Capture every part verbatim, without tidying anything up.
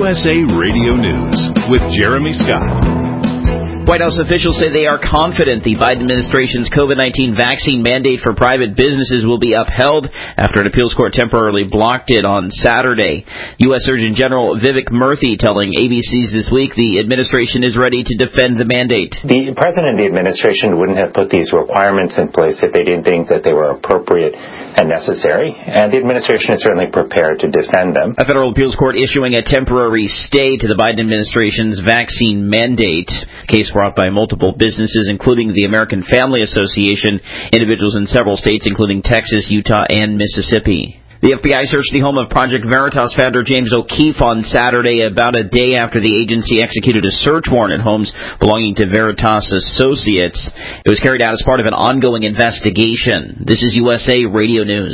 S A Radio News with Jeremy Scott. White House officials say they are confident the Biden administration's COVID nineteen vaccine mandate for private businesses will be upheld after an appeals court temporarily blocked it on Saturday. U S Surgeon General Vivek Murthy telling A B C's This Week the administration is ready to defend the mandate. The president and the administration wouldn't have put these requirements in place if they didn't think that they were appropriate and necessary, and the administration is certainly prepared to defend them. A federal appeals court issuing a temporary stay to the Biden administration's vaccine mandate. Case brought by multiple businesses, including the American Family Association, individuals in several states, including Texas, Utah, and Mississippi. The F B I searched the home of Project Veritas founder James O'Keefe on Saturday, about a day after the agency executed a search warrant at homes belonging to Veritas associates. It was carried out as part of an ongoing investigation. This is U S A Radio News.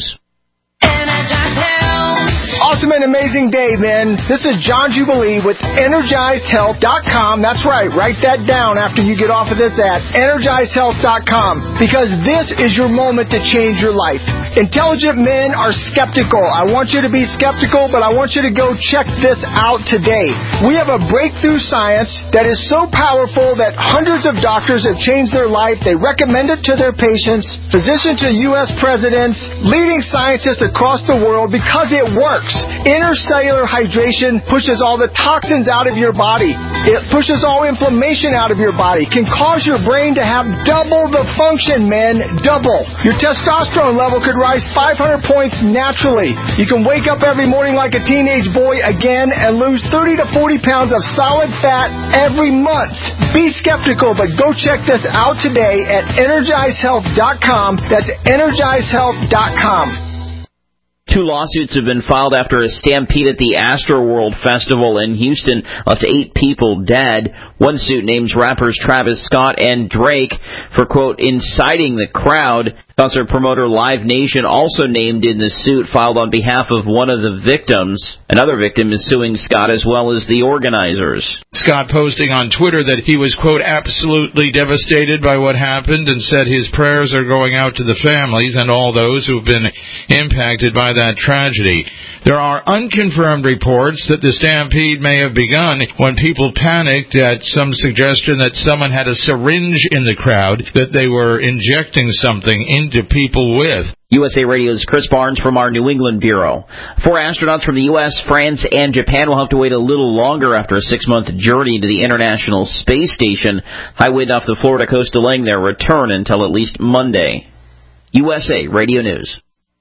Awesome and amazing day, man. This is John Jubilee with Energized Health dot com. That's right. Write that down after you get off of this at Energized Health dot com, because this is your moment to change your life. Intelligent men are skeptical. I want you to be skeptical, but I want you to go check this out today. We have a breakthrough science that is so powerful that hundreds of doctors have changed their life. They recommend it to their patients, physicians to U S presidents, leading scientists across the world, because it works. Intercellular hydration pushes all the toxins out of your body. It pushes all inflammation out of your body. Can cause your brain to have double the function, man. Double. Your testosterone level could rise five hundred points naturally. You can wake up every morning like a teenage boy again and lose thirty to forty pounds of solid fat every month. Be skeptical, but go check this out today at Energized Health dot com. That's Energized Health dot com. Two lawsuits have been filed after a stampede at the Astroworld Festival in Houston left eight people dead. One suit names rappers Travis Scott and Drake for, quote, inciting the crowd. Concert promoter Live Nation also named in the suit filed on behalf of one of the victims. Another victim is suing Scott as well as the organizers. Scott posting on Twitter that he was, quote, absolutely devastated by what happened, and said his prayers are going out to the families and all those who've been impacted by that tragedy. There are unconfirmed reports that the stampede may have begun when people panicked at some suggestion that someone had a syringe in the crowd that they were injecting something into people with. U S A Radio's Chris Barnes from our New England Bureau. Four astronauts from the U S, France, and Japan will have to wait a little longer after a six-month journey to the International Space Station. High wind off the Florida coast delaying their return until at least Monday. U S A Radio News.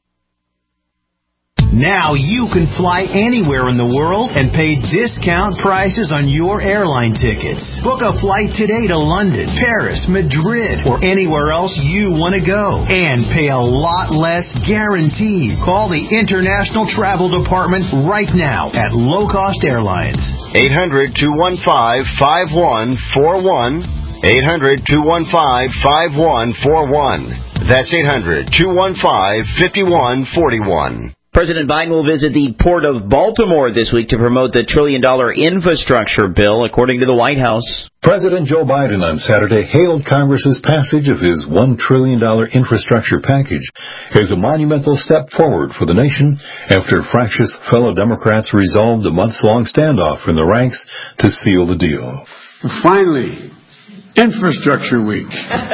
Now you can fly anywhere in the world and pay discount prices on your airline tickets. Book a flight today to London, Paris, Madrid, or anywhere else you want to go. And pay a lot less guaranteed. Call the International Travel Department right now at Low Cost Airlines. eight hundred, two one five, five one four one. eight hundred, two one five, five one four one. That's eight hundred, two one five, five one four one. President Biden will visit the Port of Baltimore this week to promote the trillion-dollar infrastructure bill, according to the White House. President Joe Biden on Saturday hailed Congress's passage of his one trillion dollars infrastructure package as a monumental step forward for the nation after fractious fellow Democrats resolved a months-long standoff in the ranks to seal the deal. Finally, Infrastructure Week.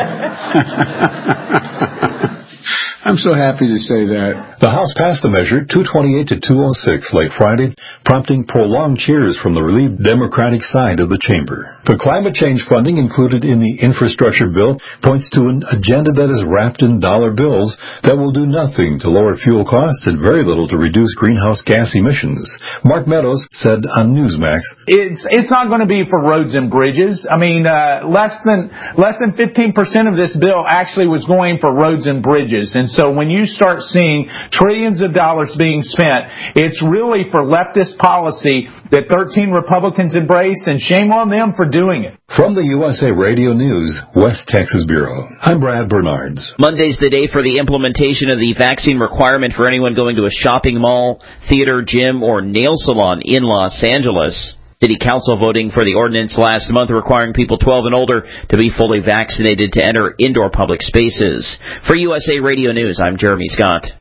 I'm so happy to say that. The House passed the measure two twenty-eight to two oh six late Friday, prompting prolonged cheers from the relieved Democratic side of the chamber. The climate change funding included in the infrastructure bill points to an agenda that is wrapped in dollar bills that will do nothing to lower fuel costs and very little to reduce greenhouse gas emissions. Mark Meadows said on Newsmax, It's it's not going to be for roads and bridges. I mean, uh, less than less than fifteen percent of this bill actually was going for roads and bridges. And so when you start seeing trillions of dollars being spent, it's really for leftist policy that thirteen Republicans embraced, and shame on them for doing it. From the U S A Radio News, West Texas Bureau, I'm Brad Bernards. Monday's the day for the implementation of the vaccine requirement for anyone going to a shopping mall, theater, gym, or nail salon in Los Angeles. City Council voting for the ordinance last month requiring people twelve and older to be fully vaccinated to enter indoor public spaces. For U S A Radio News, I'm Jeremy Scott.